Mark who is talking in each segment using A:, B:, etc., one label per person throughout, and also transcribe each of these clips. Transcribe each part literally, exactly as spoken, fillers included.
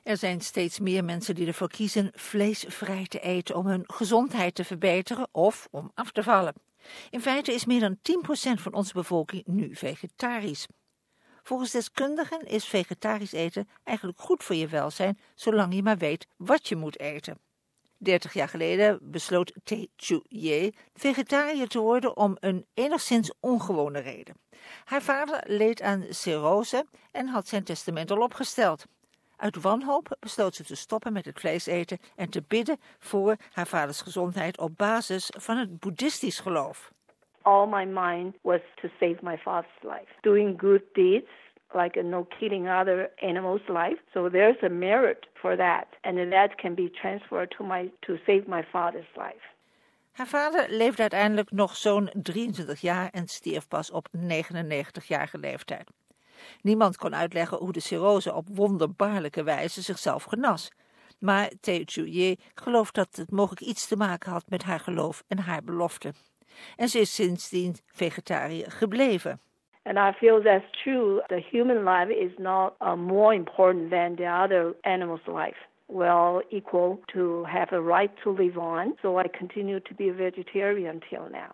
A: Er zijn steeds meer mensen die ervoor kiezen vleesvrij te eten om hun gezondheid te verbeteren of om af te vallen. In feite is meer dan tien procent van onze bevolking nu vegetarisch. Volgens deskundigen is vegetarisch eten eigenlijk goed voor je welzijn, zolang je maar weet wat je moet eten. Dertig jaar geleden besloot Tae Choo-ye vegetariër te worden om een enigszins ongewone reden. Haar vader leed aan cirrose en had zijn testament al opgesteld. Uit wanhoop besloot ze te stoppen met het vlees eten en te bidden voor haar vaders gezondheid op basis van het boeddhistisch geloof.
B: All my mind was to save my father's life, doing good deeds, like no killing other animals' life. So there's a merit for that, and that can be transferred to my to save my father's life.
A: Haar vader leefde uiteindelijk nog zo'n drieëntwintig jaar en stierf pas op negenennegentigjarige leeftijd. Niemand kon uitleggen hoe de cirrose op wonderbaarlijke wijze zichzelf genas. Maar Tae Choo-ye gelooft dat het mogelijk iets te maken had met haar geloof en haar belofte. En ze is sindsdien vegetariër gebleven.
B: And I feel that's true. The human life is not uh, more important than the other animal's life. We're all equal to have a right to live on. So I continue to be a vegetarian until now.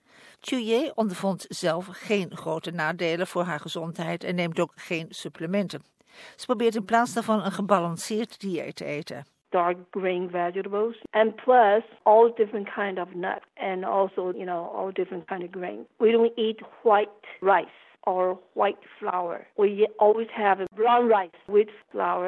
A: Choo-ye ondervond zelf geen grote nadelen voor haar gezondheid en neemt ook geen supplementen. Ze probeert in plaats daarvan een gebalanceerd dieet te eten.
B: Dark green vegetables and plus all different kind of nuts and also, you know, all different kind of grain. We don't eat white rice or white flour. We always have a brown rice with flour.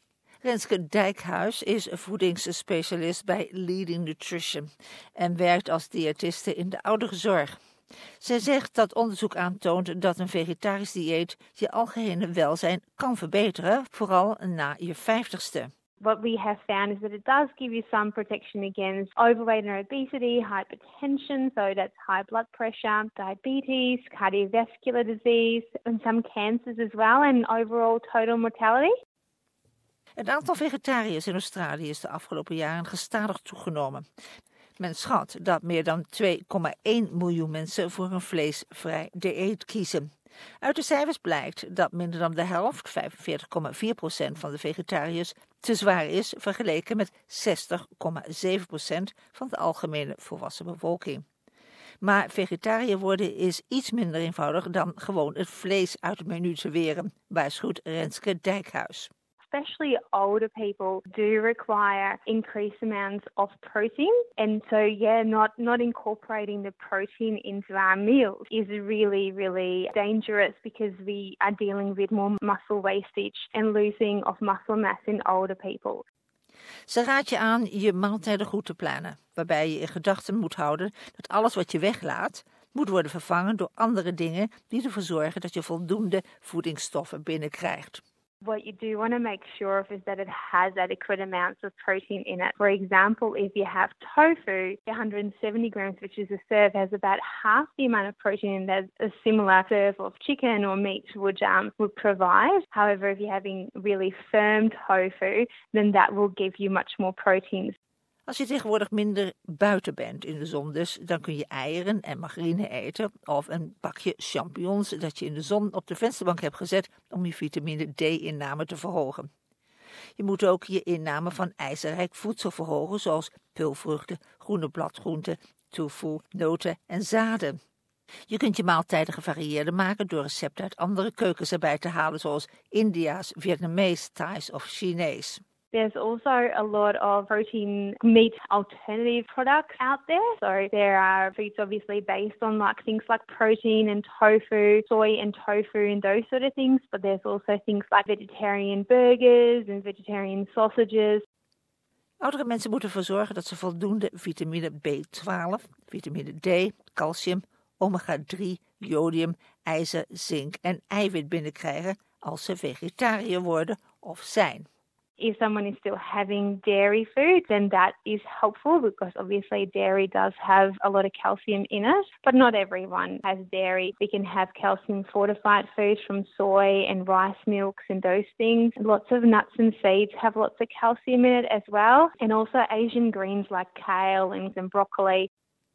A: Renske Dijkhuis is voedingsspecialist bij Leading Nutrition en werkt als diëtiste in de ouderenzorg. Zij zegt dat onderzoek aantoont dat een vegetarisch dieet je algehele welzijn kan verbeteren, vooral na je vijftigste.
C: What we have found is that it does give you some protection against overweight and obesity, hypertension, so that's high blood pressure, diabetes, cardiovascular disease, and some cancers as well, and overall total mortality.
A: Het aantal vegetariërs in Australië is de afgelopen jaren gestadig toegenomen. Men schat dat meer dan twee komma één miljoen mensen voor een vleesvrij dieet kiezen. Uit de cijfers blijkt dat minder dan de helft, vijfenveertig komma vier procent van de vegetariërs, te zwaar is vergeleken met zestig komma zeven procent van de algemene volwassen bevolking. Maar vegetariër worden is iets minder eenvoudig dan gewoon het vlees uit het menu te weren, waarschuwt Renske Dijkhuis.
C: Especially older people do require increased amounts of protein. And so, yeah, not, not incorporating the protein into our meals is really, really dangerous because we are dealing with more muscle wastage and losing of muscle mass in older people.
A: Ze raadt je aan je maaltijden goed te plannen, waarbij je in gedachten moet houden dat alles wat je weglaat moet worden vervangen door andere dingen die ervoor zorgen dat je voldoende voedingsstoffen binnenkrijgt.
C: What you do want to make sure of is that it has adequate amounts of protein in it. For example, if you have tofu, one hundred seventy grams, which is a serve, has about half the amount of protein that a similar serve of chicken or meat would um, would provide. However, if you're having really firm tofu, then that will give you much more protein.
A: Als je tegenwoordig minder buiten bent in de zon dus, dan kun je eieren en margarine eten of een bakje champignons dat je in de zon op de vensterbank hebt gezet om je vitamine D-inname te verhogen. Je moet ook je inname van ijzerrijk voedsel verhogen, zoals peulvruchten, groene bladgroenten, tofu, noten en zaden. Je kunt je maaltijden gevarieerder maken door recepten uit andere keukens erbij te halen, zoals India's, Vietnamees, Thais of Chinees.
C: There's also a lot of protein meat alternative products out there. So there are foods obviously based on like things like protein and tofu, soy and tofu and those sort of things. But there's also things like vegetarian burgers and vegetarian sausages.
A: Oudere mensen moeten ervoor zorgen dat ze voldoende vitamine B twaalf, vitamine D, calcium, omega drie, jodium, ijzer, zink en eiwit binnenkrijgen als ze vegetariër worden of zijn.
C: If someone is still having dairy food, then that is helpful because obviously dairy does have a lot of calcium in it, but not everyone has dairy. We can have calcium fortified foods from soy and rice milks and those things. Lots of nuts and seeds have lots of calcium in it as well, and also Asian greens like kale and broccoli.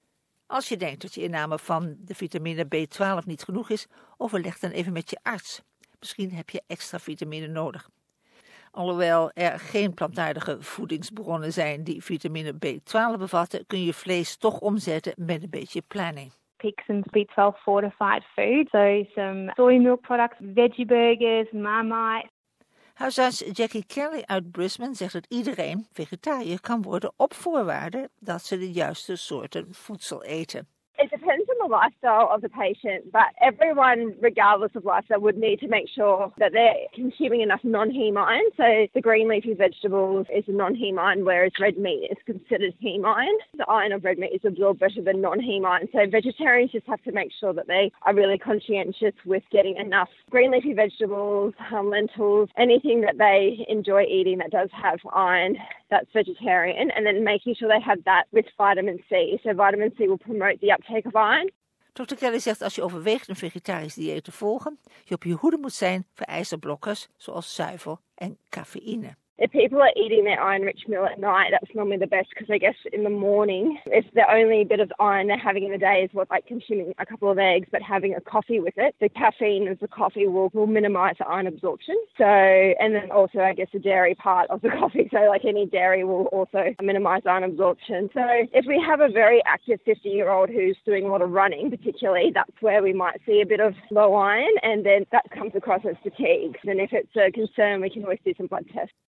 A: Als je denkt dat je inname van de vitamine B twaalf niet genoeg is, overleg dan even met je arts. Misschien heb je extra vitamine nodig. Alhoewel er geen plantaardige voedingsbronnen zijn die vitamine B twaalf bevatten, kun je vlees toch omzetten met een beetje planning.
C: Pick some B twelve fortified food, so some soy milk products, veggie burgers, Marmite.
A: Huisarts Jackie Kelly uit Brisbane zegt dat iedereen vegetariër kan worden op voorwaarde dat ze de juiste soorten voedsel eten.
D: It depends on the lifestyle of the patient, but everyone, regardless of lifestyle, would need to make sure that they're consuming enough non-heme iron. So the green leafy vegetables is a non-heme iron, whereas red meat is considered heme iron. The iron of red meat is absorbed better than non-heme iron. So vegetarians just have to make sure that they are really conscientious with getting enough green leafy vegetables, um, lentils, anything that they enjoy eating that does have iron, that's vegetarian, and then making sure they have that with vitamin C. So vitamin C will promote the uptake of iron.
A: dokter Kelly zegt als je overweegt een vegetarisch dieet te volgen, je op je hoede moet zijn voor ijzerblokkers zoals zuivel en cafeïne.
D: If people are eating their iron-rich meal at night, that's normally the best because I guess in the morning, if the only bit of iron they're having in the day is what, like consuming a couple of eggs but having a coffee with it, the caffeine of the coffee will, will minimise the iron absorption. So, and then also I guess the dairy part of the coffee, so like any dairy will also minimise iron absorption. So if we have a very active fifty-year-old who's doing a lot of running particularly, that's where we might see a bit of low iron and then that comes across as fatigue. And if it's a concern, we can always do some blood tests.